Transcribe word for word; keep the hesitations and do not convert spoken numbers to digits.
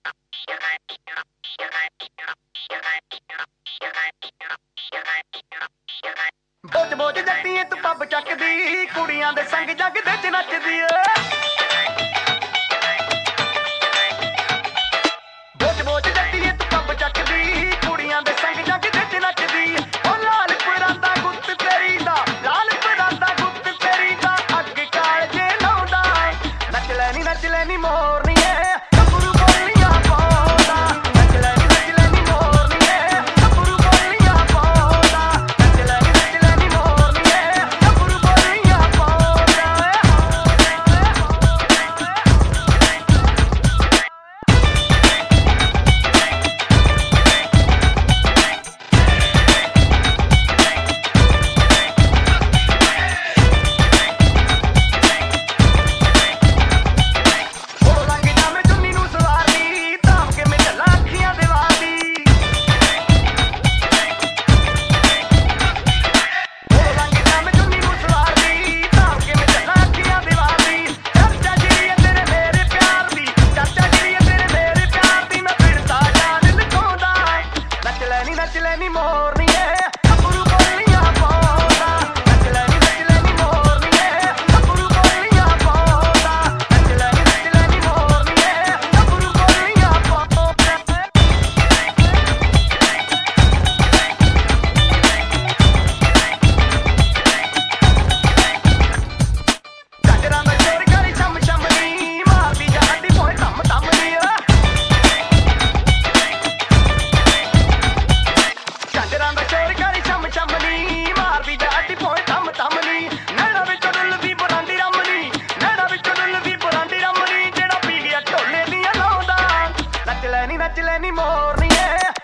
ਬੋਝ ਬੋਝ ਜੱਟੀਏ ਤੂੰ ਪੱਬ ਚੱਕਦੀ, ਕੁੜੀਆਂ ਦੇ ਸੰਗ ਜੱਗ ਦੇ ਚ ਨੱਚਦੀ ਏ। ਬੋਝ ਬੋਝ ਜੱਟੀਏ ਤੂੰ ਪੱਬ ਚੱਕਦੀ, ਕੁੜੀਆਂ ਦੇ ਸੰਗ ਜੱਗ ਦੇ ਚ ਨੱਚਦੀ। ਉਹ ਲਾਲ ਪਰਾਂਦਾ ਗੁੱਤ ਤੇਰੀ ਦਾ, ਲਾਲ ਪਰਾਂਦਾ ਗੁੱਤ ਤੇਰੀ ਦਾ, ਅੱਗ ਕਾਲਜੇ ਲਾਉਂਦਾ। ਨੱਚ ਲੈ ਨੀ ਨੱਚ ਲੈ ਨੀ ਮੋਰਨੀਏ, ਗੱਭਰੂ ਬੋਲੀਆਂ ਪਾਉਂਦਾ। ਨੱਚ ਲੈ ਨੀ ਨੱਚ ਲੈ ਨੀ ਮੋਰਨੀਏ, ਗੱਭਰੂ ਬੋਲੀਆਂ ਪਾਉਂਦਾ। ਨੱਚ ਲੈ ਨੀ ਨੱਚ ਲੈ ਨੀ ਮੋਰਨੀਏ, ਗੱਭਰੂ ਬੋਲੀਆਂ ਪਾਉਂਦਾ। ਉਹ ਲੰਘ ਜਾਵੇਂ ਚੁੰਨੀ ਨੂੰ ਸਵਾਰੀ, ਧਾਮ ਕੇ ਮੈਂ ਚੱਲਾਂ ਅੱਖੀਆਂ ਦੇ ਵਾਲੀ। ਉਹ ਲੰਘ ਜਾਵੇਂ ਚੁੰਨੀ ਨੂੰ ਸਵਾਰੀ, ਧਾਮ ਕੇ ਮੈਂ ਚੱਲਾਂ ਅੱਖੀਆਂ ਦੇ ਵਾਲੀ। ਚਰਚਾ ਜਿਹੜੀ ਏ ਤੇਰੇ ਮੇਰੇ ਪਿਆਰ ਦੀ, ਚਰਚਾ ਜਿਹੜੀ ਏ ਤੇਰੇ ਮੇਰੇ ਪਿਆਰ ਦੀ, ਮੈਂ ਫਿਰਦਾ ਜਾਨ ਲੁਕਾਉਂਦਾ। ਨੱਚ ਲੈ ਨੀ ਨੱਚ ਲੈ ਨੀ ਮੋਰਨੀਏ, ਗੱਭਰੂ ਬੋਲੀਆਂ ਪਾਉਂਦਾ। ਨੱਚ ਲੈ ਨੀ ਨੱਚ ਲੈ ਨੀ ਮੋਰਨੀਏ, ਗੱਭਰੂ ਬੋਲੀਆਂ ਪਾਉਂਦਾ। ਨੱਚ ਲੈ ਨੀ ਨੱਚ ਲੈ ਨੀ ਮੋਰਨੀਏ, ਗੱਭਰੂ ਬੋਲੀਆਂ ਪਾਉਂਦਾ। ਝਾਂਜਰਾਂ ਦਾ ਸ਼ੋਰ ਕਰੀ ਛਮ ਛਮ ਨੀ, ਮਾਰਦੀ ਜਾਂਦੀ ਪੋਏ ਧੰਮ ਧੰਮ ਨੀ। ਝਾਂਜਰਾਂ ਦਾ ਸ਼ੋਰ ਕਰੀ ਛਮ ਛਮ ਨੀ, ਮਾਰਦੀ ਜਾਂਦੀ ਪੋਏ ਧੰਮ ਧੰਮ ਨੀ। ਨੈਣਾ ਵਿੱਚੋਂ ਡੁੱਲਦੀ ਬਰਾਂਡੀ ਰਮਣੀ, ਨੈਣਾ ਵਿੱਚੋਂ ਡੁੱਲਦੀ ਬਰਾਂਡੀ ਰਮਣੀ, ਜਿਹੜਾ ਪੀ ਗਿਆ ਢੋਲੇ ਦੀਆਂ ਲਾਉਂਦਾ। ਨੱਚ ਲੈ ਨੀ ਨੱਚ ਲੈ ਨੀ ਮੋਰਨੀਏ,